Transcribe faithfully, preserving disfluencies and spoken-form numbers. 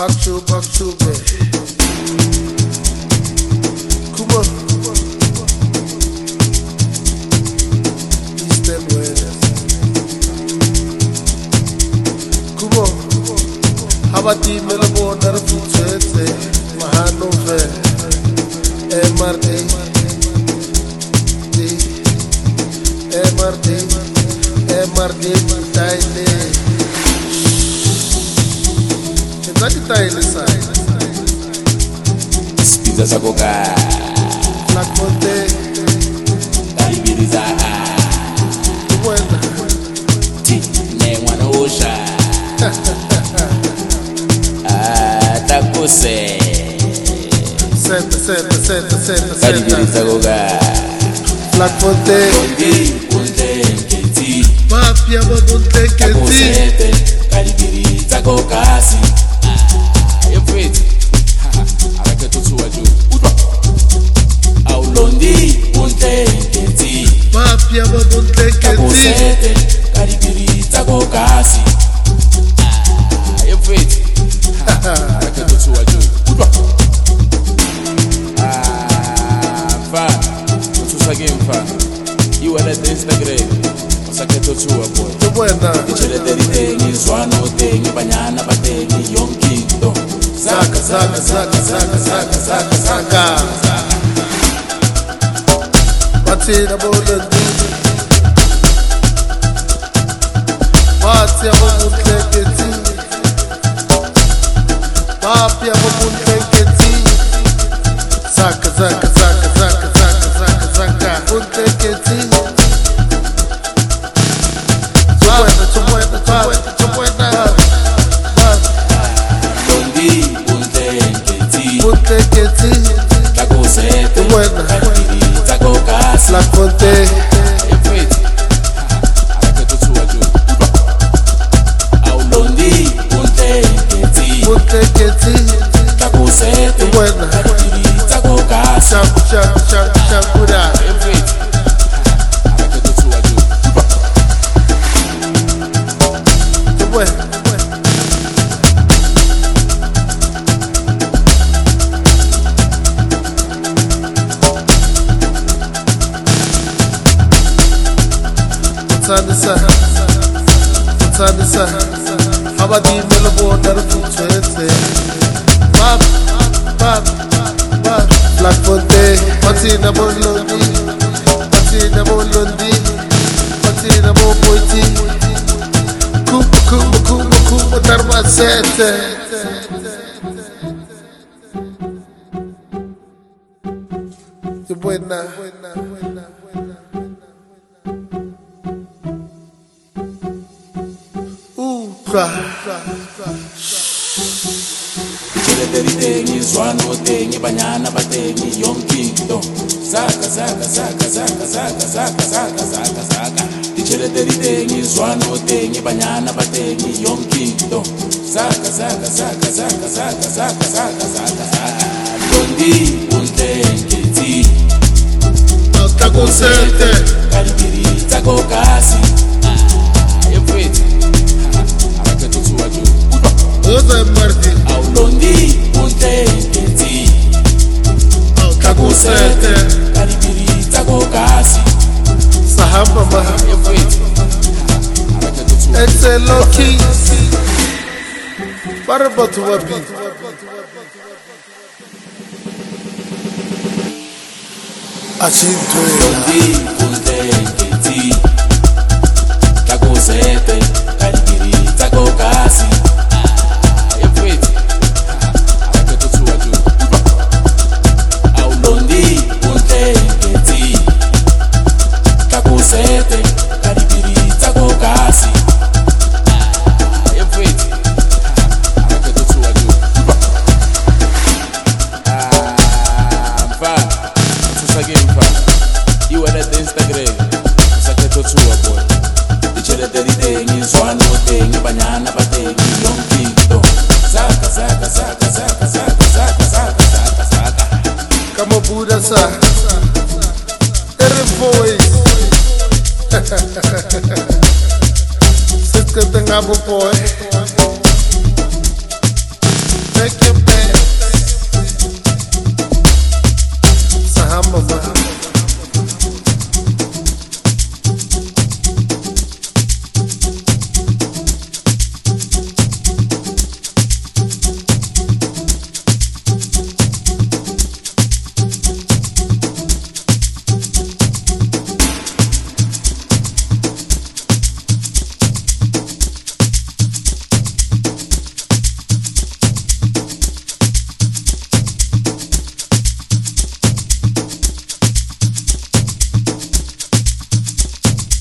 Bakçu, bakçu be. Come on. İşte böyle. Come on. Habati melabo darfu çete. Mahanove. M R D. M R D. M R D. Taile. Nani taile sai? Spinza sagoga. La conte. Kalibiriza. Buena. Ti ne wana osha. Ah, takose. Senta, senta, senta, senta, Kalibiriza senta. goga. La conte. Konde, konde keti. Mafia mabunte keti. Takosete. Kalibiriza gogasi. Efethi arake tuthuwa ju udwa awulondi untenketi Mafia mabunte keti. kusete kalibirita kokasi efethi arake tuthuwa ju udwa fa tuthusa gemfa iwala Instagram usake tuthuwa boy Buena. ichele deritengi zwana utengi banyana batengi yonkinto Zaka, zaka, zaka, zaka, zaka, zaka, zaka. Batina bolandi. Batia mabunte keti. Mafia mabunte keti. Zaka, zaka, zaka, zaka, zaka, zaka, zaka. Bunte keti. Chubuena, chubuena, chubuena, chubuena. Bunte keti. Takosete Buena. kalibirita kokasi La conte. efethi arake tuthuwa ju awulondi untenketi Bunte keti. takosete Buena. kalibirita kokasi Shangu, shangu, shangu, shangu da. efethi arake tuthuwa ju Buena. Tanisa, Tanisa, Habadi melabo darfu chete. Bab, bab, bab. Black Fonte, Patina Bolondi, Patina Bolondi, Patina Boboiti. Kumu, kumu, kumu, kumu, darma sete. Buena. ichele deritengi zwana utengi banyana batengi yonkinto zaka zaka zaka zaka zaka zaka zaka zaka zaka ichele deritengi zwana utengi banyana batengi yonkinto zaka zaka zaka zaka zaka zaka zaka zaka zaka londi untenketi Takosete. kalibirita kokasi efethi arake tuthuwa ju Oza Mardi. awulondi untenketi Takosete. kalibirita kokasi Sahaba maha. efethi arake tuthuwa It's a low key. Barabatu wapi. Ashintwe. londi untenketi takosete kalibirita kokasi efethi arake tuthuwa ju awulondi untenketi takosete kalibirita kokasi efethi arake tuthuwa ju mfana tusake mfana iwala Instagram usake tuthuwa boy ichele deritengi zwana utengi banyana batengi yonkinto zaka zaka zaka zaka zaka zaka zaka zaka zaka Kama Buddha sa. Every voice. Sitka tanga boy. Shake your pants. Sahamba,